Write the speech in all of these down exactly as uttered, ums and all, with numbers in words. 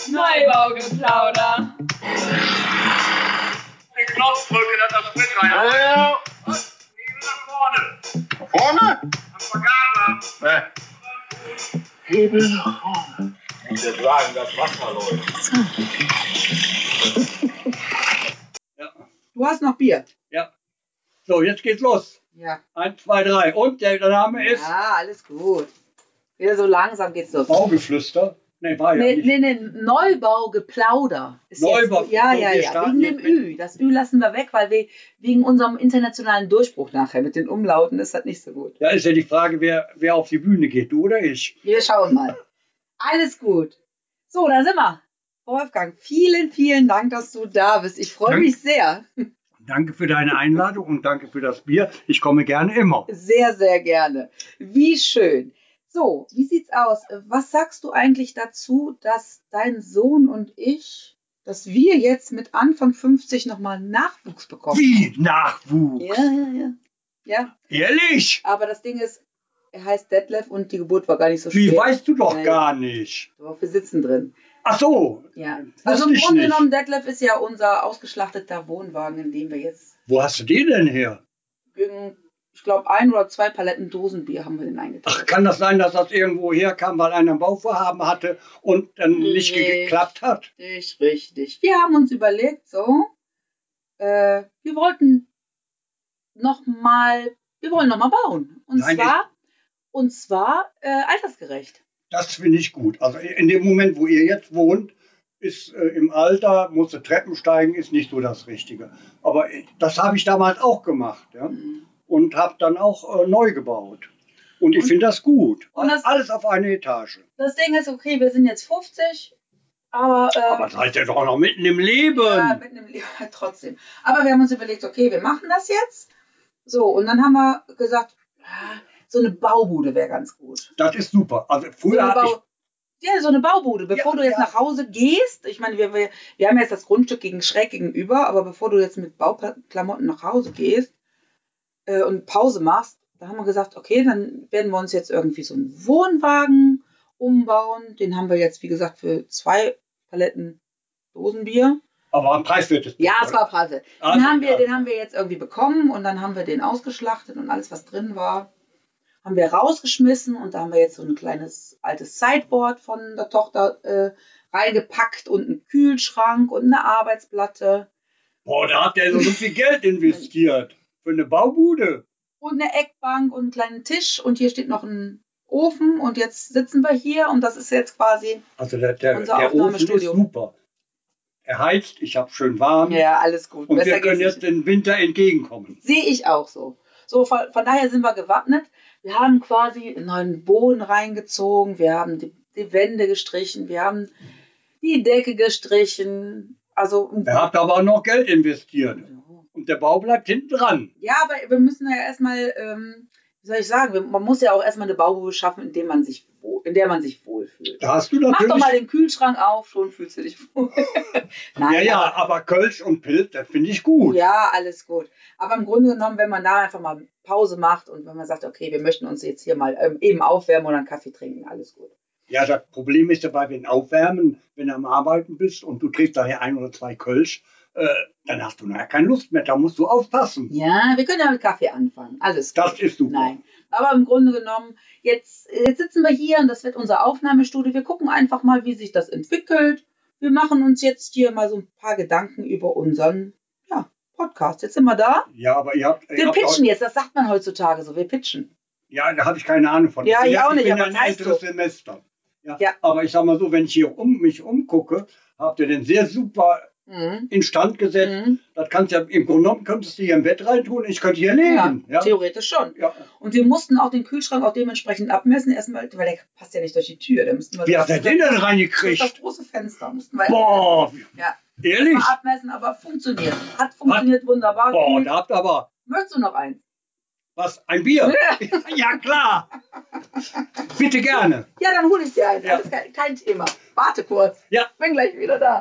Neubaugeplauder. Den Knopf drücken, dass das Sprit rein. Hallo. Hebel nach vorne. Nach vorne? Am Vergaser. Ne. Hebel nach vorne. Wir sagen, das Wasser läuft. Ja. Du hast noch Bier. Ja. So, jetzt geht's los. Ja. Eins, zwei, drei. Und der Name ist Ja, alles gut. Wieder so langsam geht's los. Baugeflüster. Nee, war ja Nee, nicht. nee, nee, Neubaugeplauder. Ist Neubau- jetzt, ja, so, ja, wir ja. starten Wegen dem jetzt mit- Ü. Das Ü lassen wir weg, weil wir wegen unserem internationalen Durchbruch nachher mit den Umlauten ist das nicht so gut. Da ist ja die Frage, wer, wer auf die Bühne geht, du oder ich. Wir schauen mal. Alles gut. So, da sind wir. Wolfgang, vielen, vielen Dank, dass du da bist. Ich freue Dank- mich sehr. Danke für deine Einladung und danke für das Bier. Ich komme gerne immer. Sehr, sehr gerne. Wie schön. So, wie sieht's aus? Was sagst du eigentlich dazu, dass dein Sohn und ich, dass wir jetzt mit Anfang fünfzig nochmal Nachwuchs bekommen? Wie Nachwuchs? Ja, ja, ja. Ja, Ehrlich? aber das Ding ist, er heißt Detlef und die Geburt war gar nicht so Wie, spät. weißt du doch Ja, ja. gar nicht. Aber wir sitzen drin. Ach so. Ja. Wusste Also im ich Grunde nicht. genommen, Detlef ist ja unser ausgeschlachteter Wohnwagen, in dem wir jetzt, Wo hast du den denn her? gegen, ich glaube, ein oder zwei Paletten Dosenbier haben wir den eingeteilt. Ach, kann das sein, dass das irgendwo herkam, weil einer ein Bauvorhaben hatte und dann nicht Nee. geklappt hat? Richtig, richtig. Wir haben uns überlegt, so, äh, wir wollten noch mal, wir wollen noch mal bauen. Und Nein, zwar, und zwar äh, altersgerecht. Das finde ich gut. Also in dem Moment, wo ihr jetzt wohnt, ist äh, im Alter, musste Treppen steigen, ist nicht so das Richtige. Aber äh, das habe ich damals auch gemacht. Ja? Und habe dann auch äh, neu gebaut. Und ich Und- finde das gut. und das- Alles auf eine Etage. Das Ding ist, okay, wir sind jetzt fünfzig, aber, äh, Aber seid ihr doch noch mitten im Leben. ja, mit einem Leben trotzdem. Aber wir haben uns überlegt, okay, wir machen das jetzt. So, und dann haben wir gesagt, ah, so eine Baubude wäre ganz gut. Das ist super. Also So früher eine, hatte ich Bau ja, so eine Baubude. Bevor Ja, du jetzt ja. nach Hause gehst, ich meine, wir, wir, wir haben jetzt das Grundstück gegen schräg gegenüber, aber bevor du jetzt mit Bauklamotten nach Hause gehst äh, und Pause machst, da haben wir gesagt, okay, dann werden wir uns jetzt irgendwie so einen Wohnwagen umbauen. Den haben wir jetzt, wie gesagt, für zwei Paletten Dosenbier. aber ein preiswertes Ja, Bier, es war Preise. Den, Also, haben wir, ja. den haben wir jetzt irgendwie bekommen und dann haben wir den ausgeschlachtet und alles, was drin war, haben wir rausgeschmissen und da haben wir jetzt so ein kleines altes Sideboard von der Tochter äh, reingepackt und einen Kühlschrank und eine Arbeitsplatte Boah, da hat der so viel Geld investiert. Für eine Baubude. und eine Eckbank und einen kleinen Tisch und hier steht noch ein Ofen und jetzt sitzen wir hier und das ist jetzt quasi, Also der, der, Unser der Ofen ist Aufnahmestudio. super. Er heizt, ich habe schön warm. ja, alles gut. Und Besser wir können geht's jetzt nicht. den Winter entgegenkommen. Sehe ich auch so. So, von, von daher sind wir gewappnet. Wir haben quasi einen neuen Boden reingezogen, wir haben die, die Wände gestrichen, wir haben die Decke gestrichen. Also, Er hat aber auch noch Geld investiert. Und der Bau bleibt hinten dran. ja, aber wir müssen ja erstmal, ähm, wie soll ich sagen, wir, man muss ja auch erstmal eine Baubude schaffen, in, dem man sich, wohl- in der man sich wohlfühlt. Da hast du Mach natürlich. doch mal den Kühlschrank auf, schon fühlst du dich wohl. Nein, ja, ja, aber Kölsch und Pilz, das finde ich gut. Ja, alles gut. Aber im Grunde genommen, wenn man da einfach mal Pause macht und wenn man sagt, okay, wir möchten uns jetzt hier mal ähm, eben aufwärmen oder einen Kaffee trinken, alles gut. Ja, das Problem ist dabei, wenn Aufwärmen, wenn du am Arbeiten bist und du trinkst daher ein oder zwei Kölsch, äh, dann hast du nachher keine Lust mehr. Da musst du aufpassen. Ja, wir können ja mit Kaffee anfangen, alles gut. Das ist super. Nein, aber im Grunde genommen, jetzt, jetzt sitzen wir hier und das wird unser Aufnahmestudio. Wir gucken einfach mal, wie sich das entwickelt. Wir machen uns jetzt hier mal so ein paar Gedanken über unseren ja, Podcast. Jetzt sind wir da. Ja, aber ihr habt. ihr Wir habt pitchen auch, jetzt, das sagt man heutzutage so, wir pitchen. Ja, da habe ich keine Ahnung von. Ja, bin ich auch nicht, bin aber ein was heißt älteres so? Semester. Ja. Ja. Aber ich sag mal so, wenn ich hier um mich umgucke, habt ihr den sehr super Mhm. instand gesetzt. Mhm. Das kannst ja im Grunde genommen könntest du hier im Bett reintun. Ich könnte hier Ja, leben. Ja, theoretisch schon. ja. Und wir mussten auch den Kühlschrank auch dementsprechend abmessen, erstmal, weil der passt ja nicht durch die Tür. Da müssten wir Wie hat er den denn durch reingekriegt? das große Fenster mussten wir Boah, ja, ehrlich? mal abmessen, aber funktioniert. Hat funktioniert wunderbar. Boah, Cool. da habt ihr aber Möchtest du noch eins? was? Ein Bier? Ja, klar. Bitte gerne. Ja, dann hole ich dir eins. Ja. Alles kein, kein Thema. Warte kurz. Ja. Bin gleich wieder da.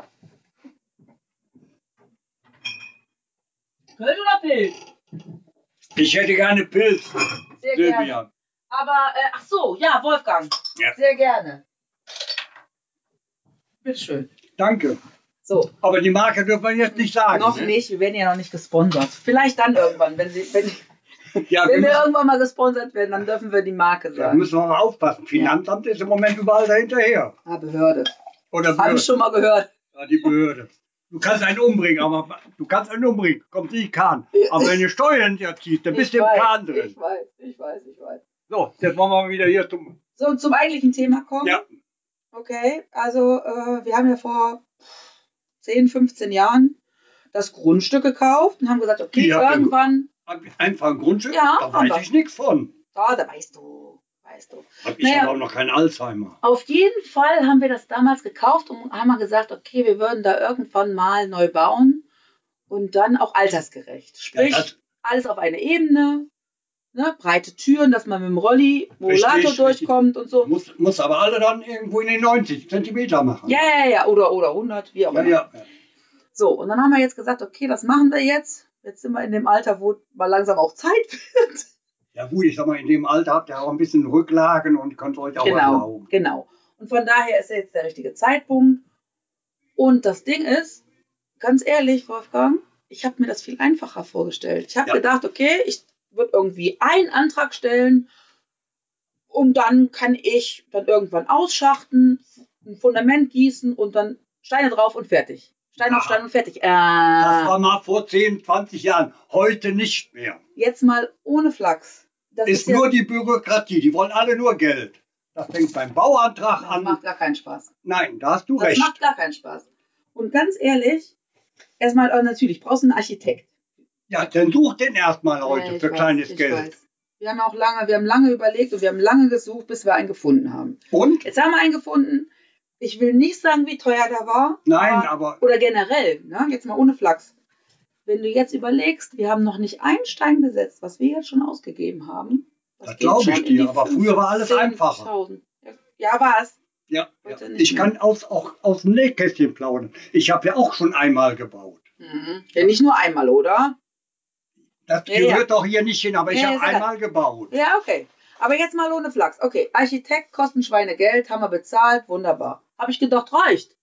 Kölsch oder Pilz? Ich hätte gerne Pilz, Sehr gerne. Silvia. Aber, äh, ach so, ja, Wolfgang. Ja. Sehr gerne. Bitteschön. Danke. So, Aber die Marke dürfen wir jetzt nicht sagen. noch ne? nicht. Wir werden ja noch nicht gesponsert. Vielleicht dann irgendwann, wenn, sie, wenn, Ja, wenn wir wir müssen, irgendwann mal gesponsert werden, dann dürfen wir die Marke da sagen. müssen wir mal aufpassen. Finanzamt ist im Moment überall dahinterher. Ah, Behörde. Oder Habe Behörde. ich schon mal gehört. Ja, die Behörde. Du kannst einen umbringen, aber du kannst einen umbringen. Kommt nicht Kahn. Aber wenn du Steuern ja ziehst, dann bist du im Kahn drin. Ich weiß, ich weiß, ich weiß. So, jetzt wollen wir mal wieder hier zum. So, zum eigentlichen Thema kommen. Ja. Okay, also äh, wir haben ja vor zehn, fünfzehn Jahren das Grundstück gekauft und haben gesagt, okay, Wie habt ihr- irgendwann, Einfach ein Grundstück? Ja, da haben weiß wir. ich nichts von. ja, da weißt du, weißt du. Hab ich Naja. aber auch noch keinen Alzheimer. Auf jeden Fall haben wir das damals gekauft und haben mal gesagt, okay, wir würden da irgendwann mal neu bauen und dann auch altersgerecht. Sprich, Ja, das- alles auf eine Ebene, ne, breite Türen, dass man mit dem Rolli, Rollator Richtig, durchkommt und so. Muss, muss aber alle dann irgendwo in den neunzig Zentimeter machen. Ja, ja, ja, oder, oder hundert, wie auch ja, immer. ja. So, und dann haben wir jetzt gesagt, okay, das machen wir jetzt. Jetzt sind wir in dem Alter, wo mal langsam auch Zeit wird. Ja gut, ich sag mal, in dem Alter habt ihr auch ein bisschen Rücklagen und könnt euch auch Genau, erlauben. genau. Und von daher ist jetzt der richtige Zeitpunkt. Und das Ding ist, ganz ehrlich, Wolfgang, ich habe mir das viel einfacher vorgestellt. Ich habe Ja. gedacht, okay, ich würde irgendwie einen Antrag stellen und dann kann ich dann irgendwann ausschachten, ein Fundament gießen und dann Steine drauf und fertig. Stein auf Ja. Stein und fertig. Äh, Das war mal vor zehn, zwanzig Jahren. Heute nicht mehr. jetzt mal ohne Flachs. Das Ist ja- nur die Bürokratie. Die wollen alle nur Geld. Das fängt beim Bauantrag Das an. macht gar keinen Spaß. Nein, da hast du Das recht. macht gar keinen Spaß. Und ganz ehrlich, erstmal, äh, natürlich, brauchst du einen Architekt. Ja, dann such den erstmal heute Ja, ich für weiß, kleines ich Geld. weiß. Wir haben auch lange, wir haben lange überlegt und wir haben lange gesucht, bis wir einen gefunden haben. Und? Jetzt haben wir einen gefunden. Ich will nicht sagen, wie teuer der war. Nein, aber Oder generell, ne? Jetzt mal ohne Flachs. Wenn du jetzt überlegst, wir haben noch nicht einen Stein gesetzt, was wir jetzt schon ausgegeben haben. Das geht glaub ich schon in dir, die aber früher war alles einfacher. fünfzehntausend. Ja, war es. ja, Heute ja. nicht ich mehr. kann aus, auch aus dem Nähkästchen plaudern. Ich habe ja auch schon einmal gebaut. Mhm. Ja, nicht nur einmal, oder? Das Ja, ja. gehört doch hier nicht hin, aber ich Ja, habe ist egal. einmal gebaut. Ja, okay. Aber jetzt mal ohne Flachs. Okay, Architekt kosten Schweinegeld, haben wir bezahlt, wunderbar. Habe ich gedacht, reicht.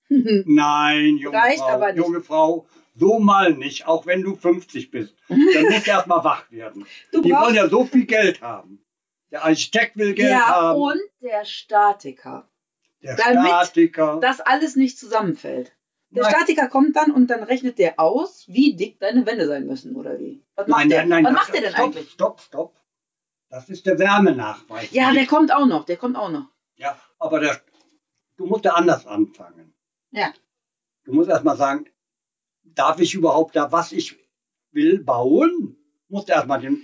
Nein, junge Reicht Frau, aber nicht. junge Frau, so mal nicht, auch wenn du fünfzig bist. Dann musst du erst mal wach werden. Du Die wollen brauchst, ja so viel Geld haben. Der Architekt will Geld ja, haben, und der Statiker. der damit Statiker. Dass alles nicht zusammenfällt. Der Nein. Statiker kommt dann und dann rechnet der aus, wie dick deine Wände sein müssen, oder wie? Was macht Nein, der? nein, nein. Was das- macht der denn stopp, eigentlich? Stopp, stopp. Das ist der Wärmenachweis. Ja, der kommt auch noch, der kommt auch noch. Ja, aber der, du musst ja anders anfangen. Ja. Du musst erst mal sagen, darf ich überhaupt da, was ich will, bauen? Musst erst mal den,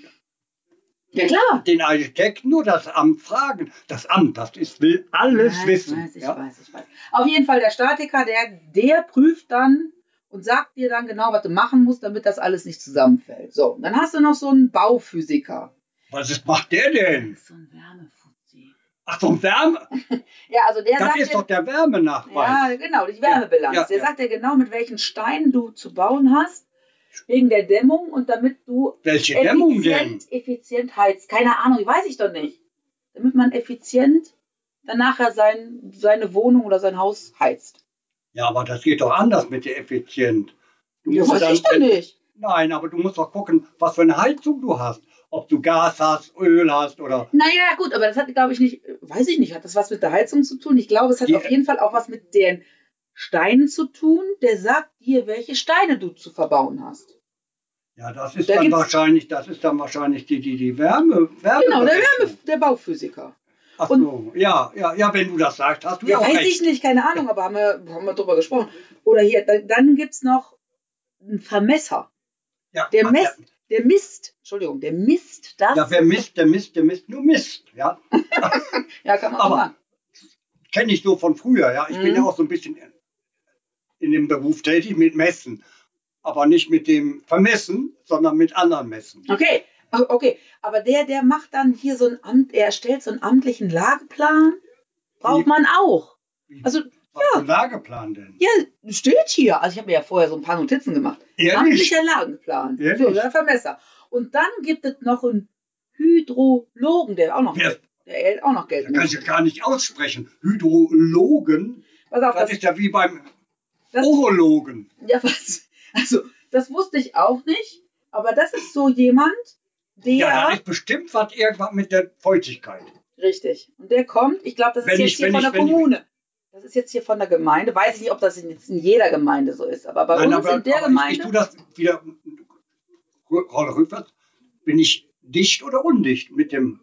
Ja, klar. den Architekten oder das Amt fragen. Das Amt, das ist, will alles Ja, ich wissen. weiß, ich ja? weiß, ich weiß. Auf jeden Fall der Statiker, der, der prüft dann und sagt dir dann genau, was du machen musst, damit das alles nicht zusammenfällt. So, und dann hast du noch so einen Bauphysiker. Was ist, macht der Das denn? ist so ein Wärmefuzzi. Ach, so ein Wärme. Ja, also der Das sagt ist dir, doch der Wärmenachweis. ja, genau, die Wärmebilanz. Ja, ja, der ja. sagt dir genau, mit welchen Steinen du zu bauen hast, wegen der Dämmung und damit du Welche Dämmung denn? effizient, effizient heizt. Keine Ahnung, weiß ich doch nicht. Damit man effizient dann nachher sein, seine Wohnung oder sein Haus heizt. Ja, aber das geht doch anders mit der Effizient. Du Ja, musst weiß dann- ich doch nicht. Nein, aber du musst doch gucken, was für eine Heizung du hast. Ob du Gas hast, Öl hast oder. Naja, gut, aber das hat, glaube ich, nicht, weiß ich nicht, hat das was mit der Heizung zu tun? Ich glaube, es hat Die- auf jeden Fall auch was mit den Steinen zu tun. Der sagt dir, welche Steine du zu verbauen hast. Ja, das ist Da dann gibt's- wahrscheinlich, das ist dann wahrscheinlich die, die, die Wärme. Wärme Genau, der, Wärme, der Bauphysiker. Ach so, ja, ja, ja, wenn du das sagst, hast du ja, Ja, auch weiß recht. ich nicht, keine Ahnung, aber haben wir, haben wir drüber gesprochen. Oder hier, dann, dann gibt es noch einen Vermesser. Ja, Der ach, messt, der misst, Entschuldigung, der misst das. Ja, ja, wer misst, der misst, der misst, nur Mist. Ja, Ja, kann man auch aber- sagen. kenne ich so von früher. Ja, ich bin Mhm. ja auch so ein bisschen in dem Beruf tätig mit Messen. Aber nicht mit dem Vermessen, sondern mit anderen Messen. Okay, o- okay. Aber der, der macht dann hier so ein Amt, er erstellt so einen amtlichen Lageplan. Braucht Wie? man auch. Also, Was für ein Lageplan denn? ja, steht hier. Also ich habe mir ja vorher so ein paar Notizen gemacht. Ehrlich? Amtlicher Lageplan. Ehrlich? So, der Vermesser. Und dann gibt es noch einen Hydrologen, der auch noch, Wer- der auch noch Geld Da kann muss. ich ja gar nicht aussprechen. Hydrologen. Pass auf, Das das, ist ja wie beim das, Urologen. ja, was, also, das wusste ich auch nicht, aber das ist so jemand, der, Ja, da ist bestimmt was irgendwas mit der Feuchtigkeit. richtig, und der kommt, ich glaube, das ist Wenn jetzt ich- hier wenn von ich- der wenn ich- Kommune. Das ist jetzt hier von der Gemeinde. Weiß ich nicht, ob das jetzt in jeder Gemeinde so ist, aber bei Nein, uns aber, in der aber Gemeinde. ich, ich tue das wieder Rolle rückwärts. Bin ich dicht oder undicht mit dem.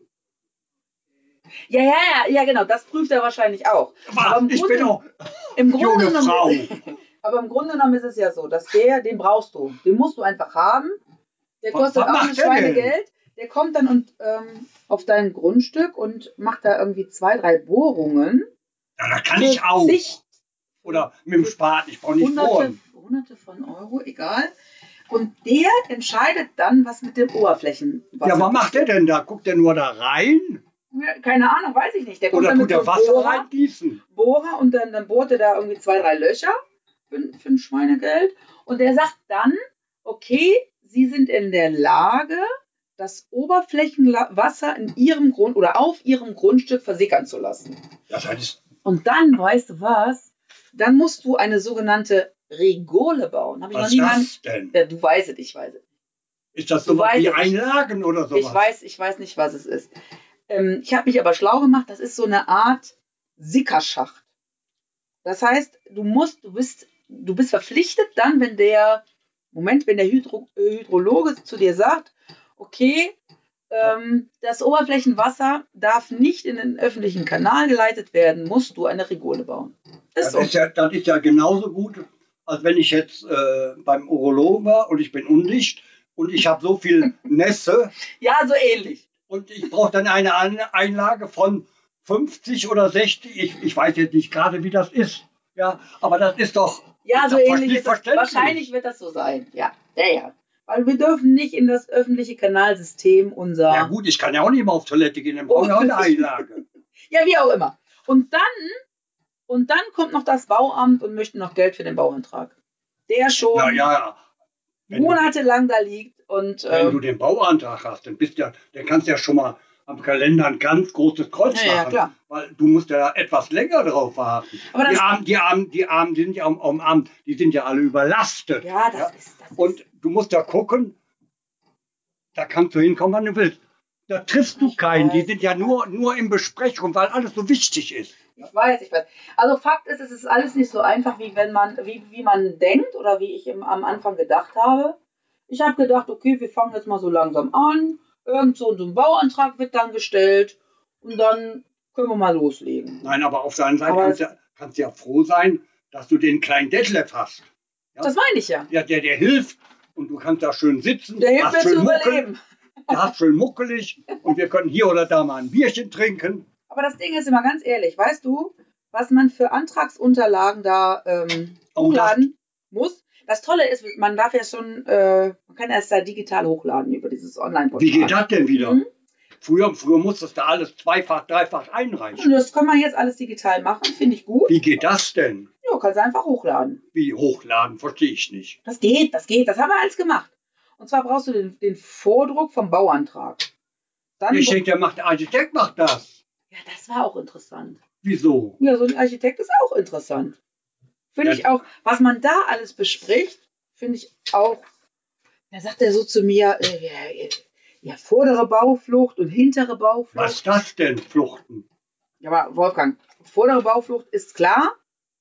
Ja, ja, ja, ja, genau, das prüft er wahrscheinlich auch. Aber im ich Grunde, bin auch im Grunde junge genommen, Frau. aber im Grunde genommen ist es ja so, dass der, den brauchst du. Den musst du einfach haben. Der Was- kostet was auch ein macht der denn? Schweinegeld. Der kommt dann und ähm, auf dein Grundstück und macht da irgendwie zwei, drei Bohrungen. Ja, da kann Für ich auch. zig, Oder mit dem Spaten, ich brauche nicht Hunderte, bohren. Hunderte von Euro, egal. Und der entscheidet dann, was mit dem Oberflächen. Ja, was macht der denn da? Guckt der nur da rein? Keine Ahnung, weiß ich nicht. Der kommt Oder dann tut mit der so einem Wasser Bohrer, reingießen? Bohrer und dann, dann bohrt er da irgendwie zwei, drei Löcher für, für ein Schweinegeld. Und der sagt dann, okay, Sie sind in der Lage, das Oberflächenwasser in Ihrem Grund oder auf Ihrem Grundstück versickern zu lassen. Das heißt, Und dann, weißt du was, dann musst du eine sogenannte Rigole bauen. Hab ich was noch ist nie mal. das denn? Ja, du weißt es, ich weiß es. Ist das Du so weißt wie es. Einlagen oder sowas? Ich weiß, ich weiß nicht, was es ist. Ähm, ich habe mich aber schlau gemacht, das ist so eine Art Sickerschacht. Das heißt, du musst, du bist, du bist verpflichtet dann, wenn der, Moment, wenn der Hydro, äh, Hydrologe zu dir sagt, okay, ähm, das Oberflächenwasser darf nicht in den öffentlichen Kanal geleitet werden, musst du eine Rigole bauen. Ist Das so. ist, ja, das ist ja genauso gut, als wenn ich jetzt äh, beim Urologen war und ich bin undicht und ich habe so viel Nässe Ja, so ähnlich. und ich brauche dann eine An- Einlage von fünfzig oder sechzig. Ich, ich weiß jetzt nicht gerade, wie das ist. Ja, aber das ist doch Ja, ist so doch ähnlich nicht ist es. verständlich. Wahrscheinlich wird das so sein. Ja, ja, ja. Weil wir dürfen nicht in das öffentliche Kanalsystem unser... Ja gut, ich kann ja auch nicht mal auf Toilette gehen, dann brauche ich auch eine Einlage. Ja, wie auch immer. Und dann, und dann kommt noch das Bauamt und möchte noch Geld für den Bauantrag. Der schon Ja, ja. Wenn du, monatelang da liegt und wenn du ähm, den Bauantrag hast, dann bist ja, dann kannst du ja schon mal am Kalender ein ganz großes Kreuz Ja, ja, machen. klar. Weil du musst ja etwas länger drauf warten. Aber das- Die Armen, die Armen, die Armen sind ja am, am Amt, die sind ja alle überlastet. ja, das ist das. Und du musst ja gucken, da kannst du hinkommen, wann du willst. Da triffst du Ich keinen. Die weiß. sind ja nur, nur in Besprechung, weil alles so wichtig ist. Ich weiß, ich weiß. Also Fakt ist, es ist alles nicht so einfach, wie wenn man, wie, wie man denkt oder wie ich im, am Anfang gedacht habe. Ich habe gedacht, okay, wir fangen jetzt mal so langsam an. Irgend so, so ein Bauantrag wird dann gestellt und dann können wir mal loslegen. Nein, aber auf der anderen Seite Aber- kannst du ja, kannst ja froh sein, dass du den kleinen Detlef hast. Ja? Das meine ich ja. Ja, der dir hilft und du kannst da schön sitzen. Der hilft hast mir zu schön muckel- überleben. Der hat schön muckelig und wir können hier oder da mal ein Bierchen trinken. Aber das Ding ist immer ganz ehrlich, weißt du, was man für Antragsunterlagen da ähm, Oh, hochladen muss? Das Tolle ist, man darf ja schon, äh, man kann erst da digital hochladen über dieses Online-Portal. Wie geht das denn wieder? Mhm. Früher, früher musstest du alles zweifach, dreifach Und einreichen. das kann man jetzt alles digital machen, finde ich gut. Wie geht das denn? Ja, kannst du einfach hochladen. Wie hochladen, verstehe ich nicht. Das geht, das geht, das haben wir alles gemacht. Und zwar brauchst du den, den Vordruck vom Bauantrag. Dann, Ich denke, der, macht, der Architekt macht das. ja, das war auch interessant. Wieso? Ja, so ein Architekt ist auch interessant. Finde Ja. ich auch, was man da alles bespricht, finde ich auch. Da sagt er so zu mir, äh, ja, ja, vordere Bauflucht und hintere Bauflucht. Was ist das denn, Fluchten? Ja, aber Wolfgang, vordere Bauflucht ist klar.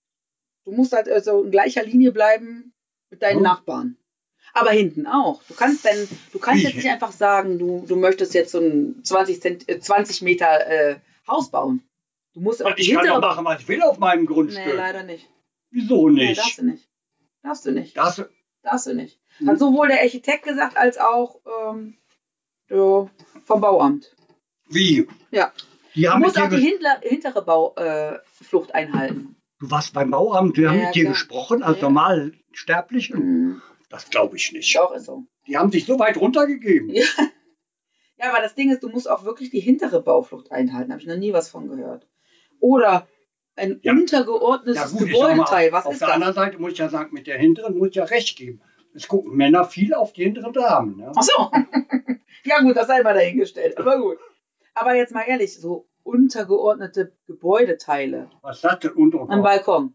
Du musst halt also in gleicher Linie bleiben mit deinen Oh. Nachbarn. Aber hinten auch. Du kannst denn, du kannst Wie? jetzt nicht einfach sagen, du, du möchtest jetzt so ein zwanzig, Zent, äh, zwanzig Meter äh, Haus bauen. Du musst auch die Ich kann hintere doch machen, was ich will auf meinem Grundstück. Nee, leider nicht. Wieso Nee, nicht? darfst du nicht. Darfst du nicht. das, Darfst du nicht. Hm. Hat sowohl der Architekt gesagt, als auch ähm, der, vom Bauamt. wie? Ja. Die Du haben musst mit auch dir die ges- hintere, hintere Bauflucht äh, Flucht einhalten. Du warst beim Bauamt, wir haben Ja, mit dir klar. gesprochen als Ja. Normalsterblichen. Mhm. Das glaube ich nicht. Doch, ist so. Die haben sich so weit runtergegeben. Ja. Ja, aber das Ding ist, du musst auch wirklich die hintere Bauflucht einhalten. Habe ich noch nie was von gehört. Oder ein Ja. untergeordnetes Ja gut, ich sag mal, Gebäudeteil. Was auf ist der das? anderen Seite muss ich ja sagen, mit der hinteren muss ich ja recht geben. Es gucken Männer viel auf die hinteren Damen. Ja? Ach so. Ja gut, das sei mal dahingestellt. Aber gut. Aber jetzt mal ehrlich, so untergeordnete Gebäudeteile. Was ist das denn unter? Am Balkon.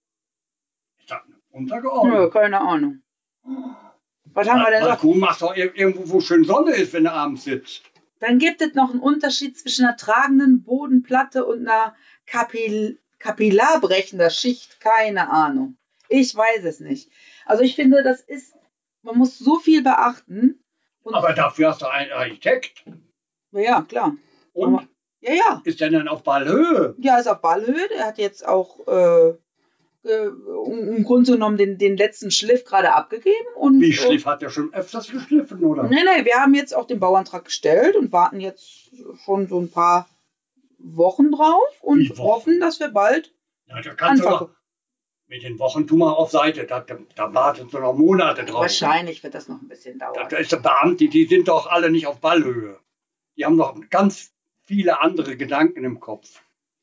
Ist das Nö, untergeordnet? keine Ahnung. Was haben wir denn noch? Balkon machst du ir- irgendwo, wo schön Sonne ist, wenn du abends sitzt. Dann gibt es noch einen Unterschied zwischen einer tragenden Bodenplatte und einer Kapil kapillarbrechender Schicht. Keine Ahnung. Ich weiß es nicht. Also ich finde, das ist, man muss so viel beachten. Und Aber dafür hast du einen Architekt. ja, klar. Und Aber, ja, ja. ist der dann auf Ballhöhe? Ja, ist auf Ballhöhe. Der hat jetzt auch äh, äh, im Grunde genommen den, den letzten Schliff gerade abgegeben. Und, Wie Schliff hat der schon öfters geschliffen, oder? Nee, nee, wir haben jetzt auch den Bauantrag gestellt und warten jetzt schon so ein paar Wochen drauf und Wie Wochen? hoffen, dass wir bald Ja, da kannst du anfangen. doch, mit den Wochen tu mal auf Seite, da, da, da warten so noch Monate drauf. Wahrscheinlich wird das noch ein bisschen Da, dauern. da ist der Beamte, die sind doch alle nicht auf Ballhöhe. Die haben doch ganz viele andere Gedanken im Kopf.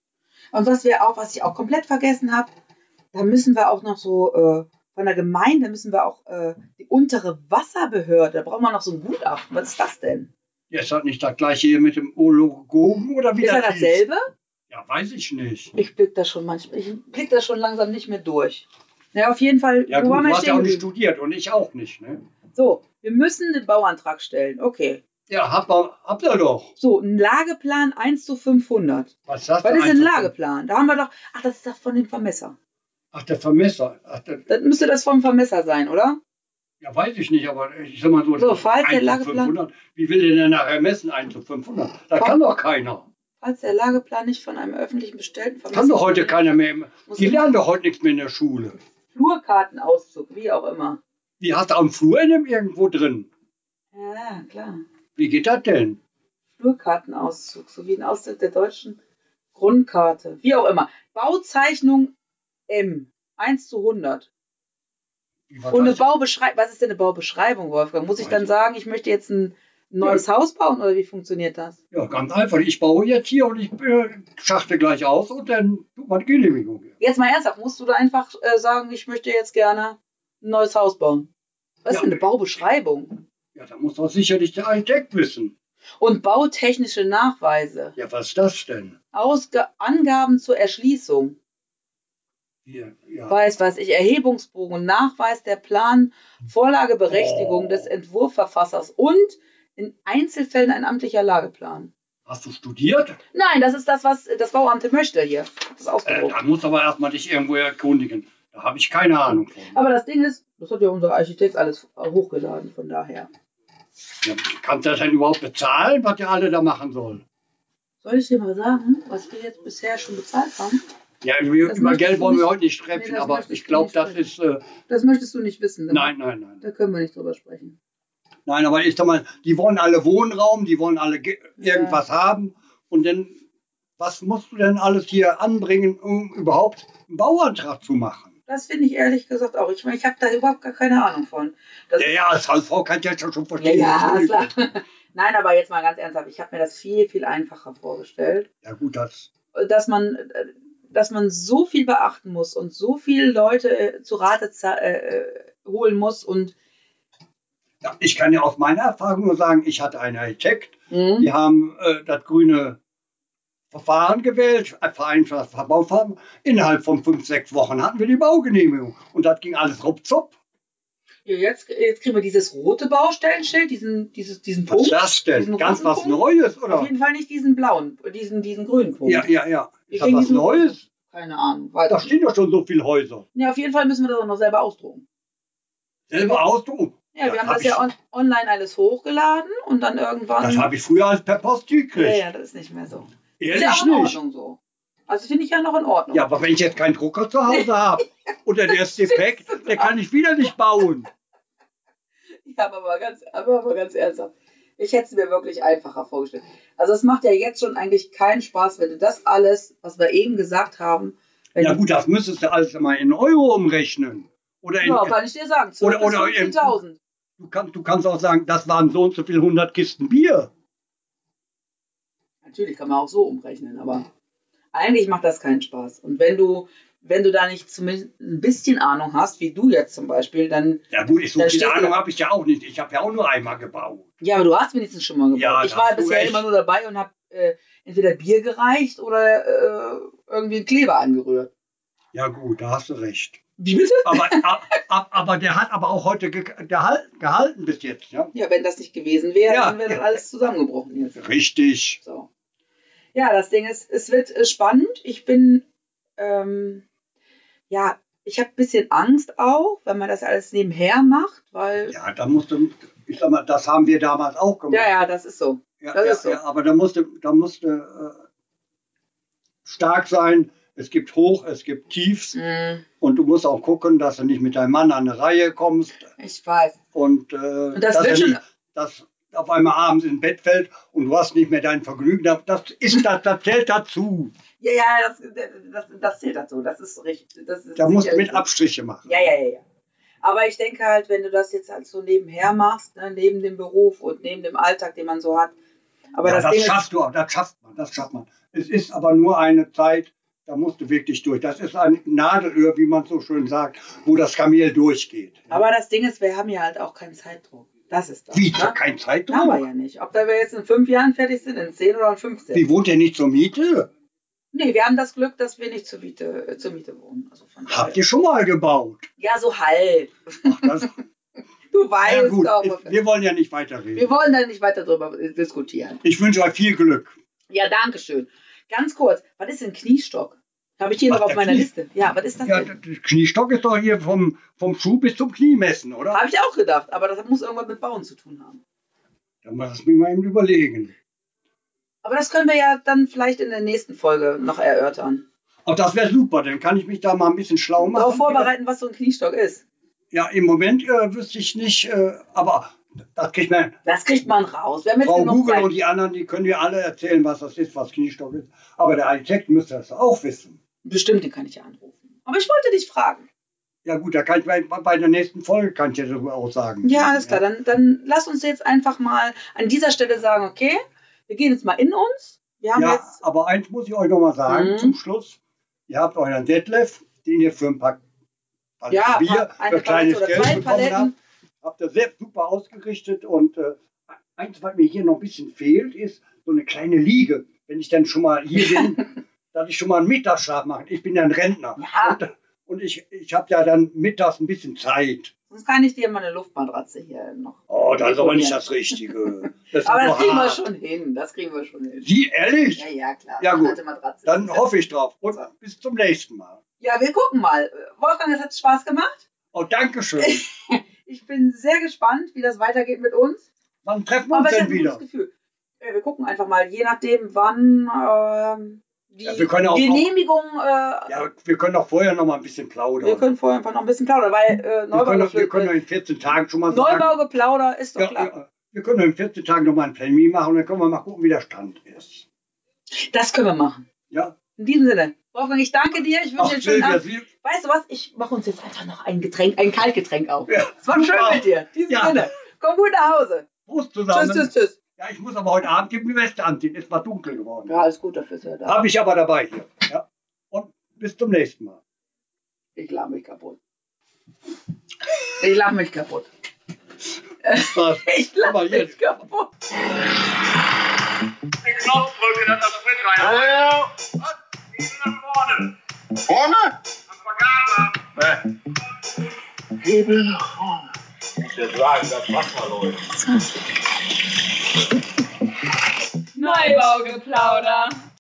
Und was wir auch, was ich auch komplett vergessen habe, da müssen wir auch noch so äh, von der Gemeinde müssen wir auch äh, die untere Wasserbehörde, da brauchen wir noch so ein Gutachten. Was ist das denn? Ja, ist das nicht das gleiche hier mit dem Ologogen oder wie Ist das das hieß? dasselbe? Ja, weiß ich nicht. Ich blick da schon manchmal, ich blick da schon langsam nicht mehr durch. Ja, auf jeden Fall. Ja wo gut, waren du wir hast ja stehen auch nicht geblieben? studiert und ich auch nicht, ne? So, wir müssen den Bauantrag stellen. Okay. Ja, habt ihr, habt ihr doch. So, ein Lageplan eins zu fünfhundert. Was ist das Was denn? ist ein Eins zu Lageplan? Da haben wir doch, ach, das ist das von dem Vermesser. Ach, der Vermesser. Ach, der, Das müsste das vom Vermesser sein, oder? ja, weiß ich nicht, aber ich sag mal so, So, falls der eins zu Lageplan- fünfhundert. Wie will der denn nachher messen, eins zu fünfhundert? Da Komm. kann doch keiner. Falls der Lageplan nicht von einem öffentlichen bestellten Vermesser Kann doch heute vorliegt, keiner mehr. muss Die ich- lernen doch heute nichts mehr in der Schule. Flurkartenauszug, wie auch immer. Die hat am Flur in dem irgendwo drin. Ja, klar. Wie geht das denn? Flurkartenauszug, sowie ein Auszug der deutschen Grundkarte, wie auch immer. Bauzeichnung M, eins zu hundert. Wie, was Und eine heißt- Baubeschreibung, was ist denn eine Baubeschreibung, Wolfgang? Muss ich dann sagen, ich möchte jetzt ein neues Haus bauen oder wie funktioniert das? Ja, ganz einfach. Ich baue jetzt hier und ich äh, schachte gleich aus und dann tut man die Genehmigung. Jetzt mal ernsthaft, musst du da einfach äh, sagen, ich möchte jetzt gerne ein neues Haus bauen? Was ist Ja. denn eine Baubeschreibung? Ja, da muss doch sicherlich der Architekt wissen. Und bautechnische Nachweise, Ja, was ist das denn? Ausga Angaben zur Erschließung, Hier, ja. weiß was ich, Erhebungsbogen, Nachweis der Plan, Vorlageberechtigung Oh. des Entwurfverfassers und in Einzelfällen ein amtlicher Lageplan. Hast du studiert? Nein, das ist das, was das Bauamt möchte hier. Das ist Äh, ausgedruckt. da musst du aber erstmal dich irgendwo erkundigen. Da habe ich keine Ahnung von. Aber das Ding ist, das hat ja unser Architekt alles hochgeladen, von daher. Ja, kannst du das denn überhaupt bezahlen, was ihr alle da machen soll? Soll ich dir mal sagen, was wir jetzt bisher schon bezahlt haben? Ja, über, Das über möchtest Geld du wollen wir nicht- heute nicht Nee, treffen, das aber möchtest ich du glaube, nicht das treffen. ist. Äh, Das möchtest du nicht wissen. ne? nein, nein, nein. Da können wir nicht drüber sprechen. Nein, aber ich sag mal, die wollen alle Wohnraum, die wollen alle ge- Ja. irgendwas haben. Und dann, was musst du denn alles hier anbringen, um überhaupt einen Bauantrag zu machen? Das finde ich ehrlich gesagt auch. Ich meine, ich habe da überhaupt gar keine Ahnung von. Das Ja, ja, als Hausfrau kann ich das schon ja, verstehen. ja, Entschuldigung. klar. Nein, aber jetzt mal ganz ernsthaft. Ich habe mir das viel, viel einfacher vorgestellt. Ja, gut, das. Dass man, äh, dass man so viel beachten muss und so viele Leute äh, zu Rate za- äh, äh, holen muss. Und Ja, ich kann ja aus meiner Erfahrung nur sagen, ich hatte einen Architekt, Mhm. die haben äh, das grüne Verfahren gewählt, ein vereinfachter Verbauverfahren. Innerhalb von fünf, sechs Wochen hatten wir die Baugenehmigung. Und das ging alles ruckzuck. Ja, jetzt, jetzt kriegen wir dieses rote Baustellenschild, diesen, dieses, diesen Was ist Punkt. das denn? diesen Ganz roten was Punkt. Neues, Auf oder? jeden Fall nicht diesen blauen, diesen, diesen grünen Punkt. Ja, ja, ja. Wir Ist das kriegen was diesen- Neues? Keine Ahnung. Weiß Da ich nicht. stehen doch schon so viele Häuser. Ja, auf jeden Fall müssen wir das auch noch selber ausdrucken. Selber ausdrucken. Ja, Ja, wir haben hab das ja ich- on online alles hochgeladen und dann irgendwann. Das habe ich früher als per Post ja, gekriegt. ja, das ist nicht mehr so. Ist ja Ehrlich auch in nicht. Ordnung so. Also finde ich ja noch in Ordnung. Ja, aber wenn ich jetzt keinen Drucker zu Hause habe oder der ist defekt, der kann ich wieder nicht bauen. Ja, aber mal ganz, aber, aber ganz ernsthaft. Ich hätte es mir wirklich einfacher vorgestellt. Also es macht ja jetzt schon eigentlich keinen Spaß, wenn du das alles, was wir eben gesagt haben, wenn Ja du, gut, das müsstest du alles mal in Euro umrechnen. Oder in, ja, kann ich dir sagen, Oder- oder in- fünfzehntausend. du, kannst, du kannst auch sagen, das waren so und so viele hundert Kisten Bier. Natürlich kann man auch so umrechnen, aber eigentlich macht das keinen Spaß. Und wenn du, wenn du da nicht zumindest ein bisschen Ahnung hast, wie du jetzt zum Beispiel, dann, Ja gut, ich, so Da viel steht Ahnung ja- habe ich ja auch nicht. Ich habe ja auch nur einmal gebaut. ja, aber du hast wenigstens schon mal gebaut. Ja, ich da war hast du bisher recht. immer nur dabei und habe äh, entweder Bier gereicht oder äh, irgendwie einen Kleber angerührt. Ja gut, da hast du recht. Wie bitte? Aber, ab, ab, aber der hat aber auch heute ge gehalten, gehalten bis jetzt. Ja, Ja, wenn das nicht gewesen wäre, Ja, dann wäre das ja. alles zusammengebrochen jetzt. richtig. So. Ja, das Ding ist, es wird äh, spannend. Ich bin, ähm, ja, ich habe ein bisschen Angst auch, wenn man das alles nebenher macht, weil, Ja, da musste, ich sag mal, das haben wir damals auch gemacht. ja, ja, das ist so. Ja, das ja, ist so. ja, aber da musste, da musste äh, stark sein. Es gibt Hoch, es gibt Tiefs. Mm, Und du musst auch gucken, dass du nicht mit deinem Mann an eine Reihe kommst. ich weiß. Und, äh, das dass wird er schon- nicht, dass auf einmal abends ins Bett fällt und du hast nicht mehr dein Vergnügen. Das, das, ist, das, das zählt dazu. Ja, ja, das, das, das zählt dazu. Das ist richtig. Das ist Da musst du sicherlich mit so. Abstriche machen. Ja, ja, ja, ja. Aber ich denke halt, wenn du das jetzt halt so nebenher machst, ne, neben dem Beruf und neben dem Alltag, den man so hat. Aber ja, das, das Ding schaffst du auch, das schafft man, das schafft man. Es ist aber nur eine Zeit, da musst du wirklich durch. Das ist ein Nadelöhr, wie man so schön sagt, wo das Kamel durchgeht. ist, aber das Ding ist, wir haben ja halt auch keinen Zeitdruck. Das ist das. Wie, ne? kein Zeitdruck? Haben wir ja nicht. Ob da wir jetzt in fünf Jahren fertig sind, in zehn oder in fünfzehn. Wie, wohnt ihr nicht zur Miete? Nee, wir haben das Glück, dass wir nicht zur Miete, äh, zur Miete wohnen. Also von Habt daher. ihr schon mal gebaut? Ja, so halb. Ach, das, Du weißt ja gut, doch. ich, wir wollen ja nicht weiterreden. Wir wollen da nicht weiter drüber äh, diskutieren. Ich wünsche euch viel Glück. Ja, danke schön. Ganz kurz, was ist ein Kniestock? Habe ich hier Was, noch auf der meiner Knie- Liste. Ja, was ist das Ja, denn? der Kniestock ist doch hier vom, vom Schuh bis zum Knie messen, oder? Habe ich auch gedacht, aber das muss irgendwas mit Bauen zu tun haben. Da muss ich mir mal eben überlegen. Aber das können wir ja dann vielleicht in der nächsten Folge noch erörtern. Auch das wäre super, dann kann ich mich da mal ein bisschen schlau machen. Darauf vorbereiten, was so ein Kniestock ist. Ja, im Moment äh, wüsste ich nicht, äh, aber das kriegt man. Das kriegt man raus. Wir haben jetzt Frau genug Google Zeit. und die anderen, die können dir alle erzählen, was das ist, was Kniestock ist. Aber der Architekt müsste das auch wissen. Bestimmt, den kann ich ja anrufen. Aber ich wollte dich fragen. Ja gut, da kann ich bei, bei der nächsten Folge kann ich ja darüber auch sagen. Ja, alles klar. Dann, dann lass uns jetzt einfach mal an dieser Stelle sagen, okay, wir gehen jetzt mal in uns. Wir haben Ja, jetzt. aber eins muss ich euch noch mal sagen Mhm. zum Schluss. Ihr habt euren Detlef, den ihr für ein paar Paletten Ja, Bier eine für kleines Palette oder Geld zwei bekommen habt. Paletten. Habt ihr sehr super ausgerichtet. Und äh, eins, was mir hier noch ein bisschen fehlt, ist so eine kleine Liege. Wenn ich dann schon mal hier bin, dass ich schon mal einen Mittagsschlaf mache. Ich bin ja ein Rentner. Ja. Und, und ich, ich habe ja dann mittags ein bisschen Zeit. Sonst kann ich dir mal eine Luftmatratze hier noch. Oh, das ist aber nicht deponieren. das Richtige. Das ist Aber das doch kriegen wir hart. schon hin. Das kriegen wir schon hin. Sie, ehrlich? Ja, ja, klar. Ja, gut. Alte Matratze. Dann hoffe ich drauf. Und bis zum nächsten Mal. Ja, wir gucken mal. Wolfgang, es hat Spaß gemacht. Oh, danke schön. Ich bin sehr gespannt, wie das weitergeht mit uns. Wann treffen wir Aber uns ich denn habe ein wieder? gutes Gefühl. Ja, wir gucken einfach mal, je nachdem, wann ähm, die Ja, wir können auch- Genehmigung. Äh, Ja, wir können auch vorher noch mal ein bisschen plaudern. wir können vorher einfach noch ein bisschen plaudern, weil äh, wir, Neubau, können, wir können in vierzehn Tagen schon mal sagen. Neubaugeplauder ist doch Ja, klar. ja, wir können in vierzehn Tagen noch mal einen Termin machen und dann können wir mal gucken, wie der Stand ist. Das können wir machen. Ja? In diesem Sinne. Wolfgang, ich danke dir. Ich wünsche Ach, dir einen schönen Silvia, Abend. Sie, Weißt du was? Ich mache uns jetzt einfach noch ein Getränk, ein Kaltgetränk auf. ja, Es war schön super. mit dir. In diesem Ja. Sinne. Komm gut nach Hause. Prost zusammen. Tschüss, tschüss, tschüss. Ja, ich muss aber heute Abend die Weste anziehen. Ist mal dunkel geworden. Ja, alles gut, dafür ist er da. Habe ich aber dabei hier. Ja. Und bis zum nächsten Mal. Ich lache mich kaputt. Ich lache mich kaputt. Was? Ich lache Aber mich jetzt. kaputt. Den Knopf drücken, dass das Sprit rein. Hallo? Was? Eben nach vorne. Vorne? Am Vergaser. Äh. Hebel nach vorne. Wir sagen, das Wasser läuft. Neubaugeplauder.